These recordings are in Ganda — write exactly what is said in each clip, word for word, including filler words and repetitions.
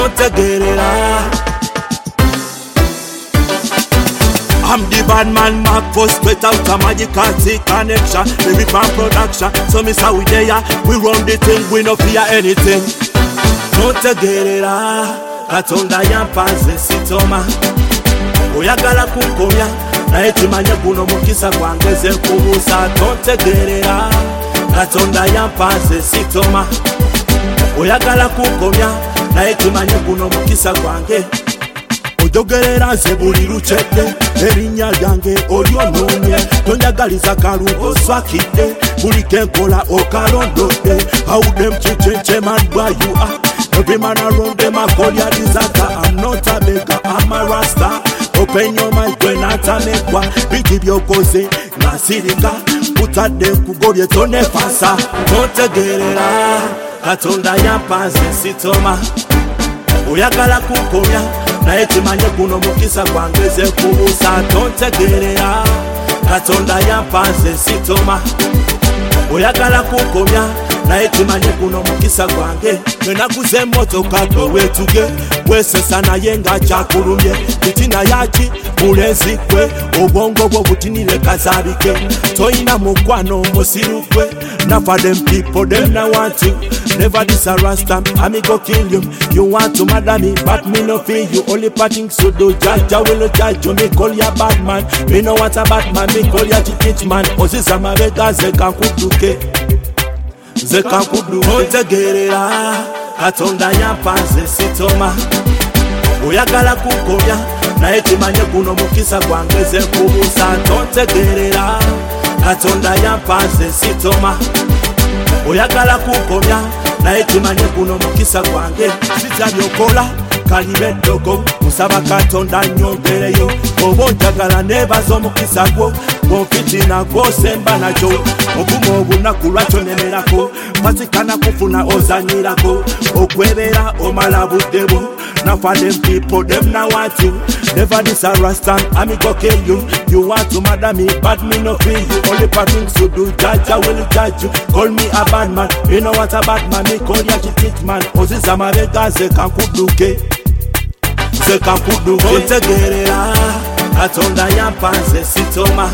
tontegerera. I'm the bad man, Mark for straight out a magical T connection. Baby fan production, so me say we there, we run the thing, we no fear anything. Tontegerera, katonda yampanze sitoma. Oyagala kunkomya, naye kimanye guno mukisa gwangeze kubuusa. Tontegerera, katonda yampanze sitoma. Oyagala kunkomya, naye kimanye guno mukisa gwange. Ojogerera nze buli lukyedde, erinnya lyange olyonoonye. Tonjagaliza kalubo swakidde, buli kenkola okalondodde. How them change man why you are. Every man around them a call ya disaster. I'm not a beggar, I'm a rasta. Open your mind when atamekwa, bigi byokoze nasirika. Utadde kugolye tonefasa. Tontegerera, katonda yampanze sitoma. Oyagala kunkomya, naye kimanye guno mukisa gwangeze kubuusa. Tontegerera, katonda yampanze sitoma. Oyagala kunkomya, naye kimanye guno mukisa gwange. Nenaguze emmotoka gwe weetuge, weesesa naye nga kyakulumye. Fitina yaki mulenzi gwe, obwongo bwo butinire kazabike. Toyina mukwano musiru gwe, now for them people them now want you. Never this a rasta, I me go kill you. You want to murder me, but me no feel you. Only parting so do judge, I will judge you. Me call ya bad man, me no want a bad man. Me call ya teach man, ozisa mabega zeka kuduke. Zeka kuduke. Tontegerera, katonda yampanze sitoma. Oyagala kunkomya, naye kimanye guno mukisa gwangeze kubuusa. Tontegerera, katonda yampanze sitoma. Oyagala kunkomya, naye kimanye guno mukisa gwange. Sitya byokola kalibe ddogo, musaba katonda nyongereyo. Oba onjagala neebaza omukisa gwo, gonfitina gwosemba nakyo. Ogumu obunaku lwakyo nemerako, masikana kufuna ozanyirako. Okwebeera omala budde bwo. Now for them people, them now want you. Never this a rasta, I me go kill you. You want to murder me, but me no feel you. Only bad things to do, judge, I will judge you. Call me a bad man, you know what a bad man. Me call ya cheat man. Ozisa mabega zeka kuduke, zeka kuduke. Tontegerera, katonda yampanze sitoma.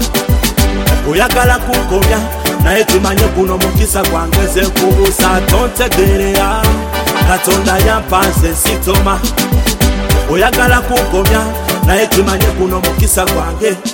Oyagala kunkomya, naye kimanye guno mukisa gwangeze kubuusa. Tontegerera, katonda yampanze sitoma. Oyagala kunkomya, naye kimanye guno mukisa gwange.